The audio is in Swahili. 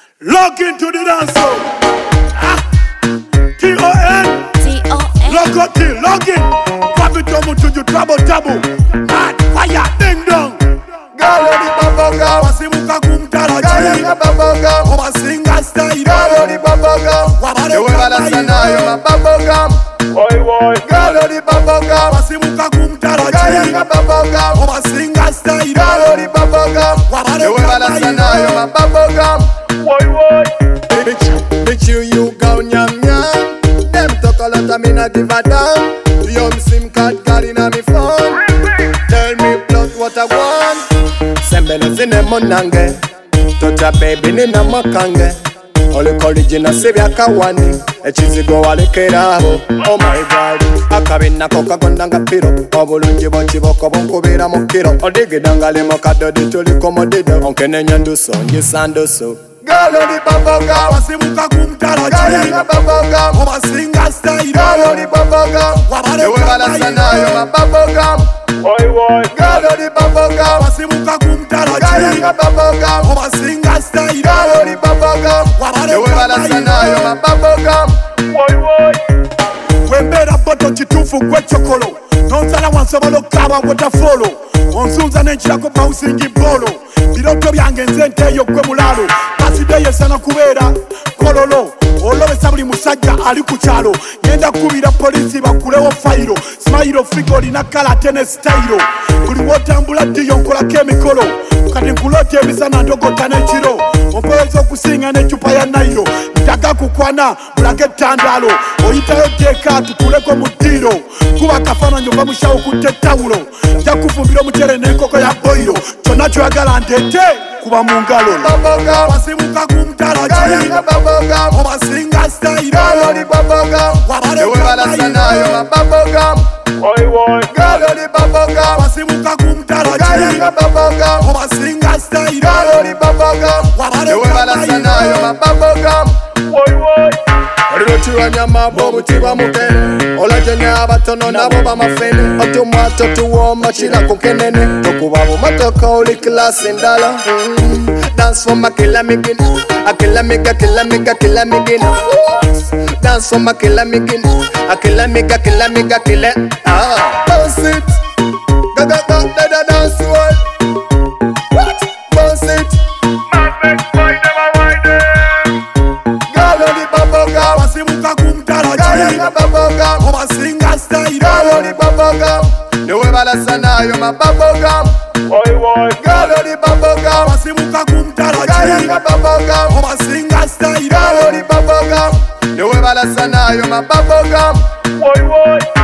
Log into the dance hall. T-O-N. Log in, log in. Kwabitomu to you trouble tabu. Mad fire, ding dong. Galo di babogam. Wasimuka kumtara Galo di babogam. Oba singa style. Galo di babogam. Wabare Wala sana yo babogam. Oi. Galo di babogam. Wasimuka kumtara Galo di babogam. Oba singa style. Galo di babogam. Wala sana yo babogam. Oi. Bitch you go nyam nyam. Them talk a lot of me not give a damn. Young SIM card got in on me phone. Tell me blood what I want. Sembele zine monange. Tota baby nina makange. Ole original sebya kawani. Echizigo walekeraho. Oh my god. Akabina koka gondanga piro. Obulungi bokiboko bonkubira mu kiro. Odigidanga limo kadodi tuli komodido. Onkene nyanduso nyisandoso. Galo di babogam. Wasimuka kumtara Galo di babogam. Oba singa style. Galo di babogam. Wala sana yo babogam. Oi. Galo di babogam. Wasimuka kumtara Galo di babogam. Oba singa style. Galo di babogam. Wala sana yo babogam. Oi. Wembera boto chitufu kwe chokolo. Nonsala wansobolo kawa waterfolo. Onsunza nenchirako bouncing bolo. Biroto byange nze nteyo gwe mulalo. Kasideyo sana kubeera kololo. Olowesa buli musajja ali ku kyalo. Ngenda kubira polisi bakulewo fayiro. Smile figo olina kala tene style. Buli wotambula ddiyo nkolako emikolo. Kati nkulota emisana ndogota n'ekiro. Ompoyeza okusinga n'eccupa ya nayiro. Ntaga kukwana mulage ettandaalo. Oyitayo teeka tukuleko mu ddiiro. Kuba kafaananyi ova mushawo kutte ettawulo. Nja kufumbira omucere n'enkoko ya boyiro. Kyonna kyoyagala nteete kuba mu ngalo. Wasimuka kumtala Galo di babogam. Oba singa style. Galo di babogam. Wala sana yo babogam. Oi. Galo di babogam. Wasimuka kumtala Galo di babogam. Oba singa style. Galo di babogam. Wala sana yo babogam. Oi. Olutira nyama bw'obutibwa mukene. Olajenya abatono nabo bamafene. Otumwato tuwoma kirako kenene. Tokuba bumotoka oli kilasi ndala. Dance for my killer migin. A killer miga, killer miga, killer migin. Dance for my killer migin. A killer miga, killer miga, killer. Bounce it. Gaga da dance wall. Bounce it. Galo di babogam. Wasimuka kumtala Galo di babogam. Oba singa style. Galo di babogam. Wala sana yo babogam. Oi. Galo di babogam. Wasimuka kumtala Galo di babogam. Oba singa style. Galo di babogam. Wala sana yo babogam. Oi.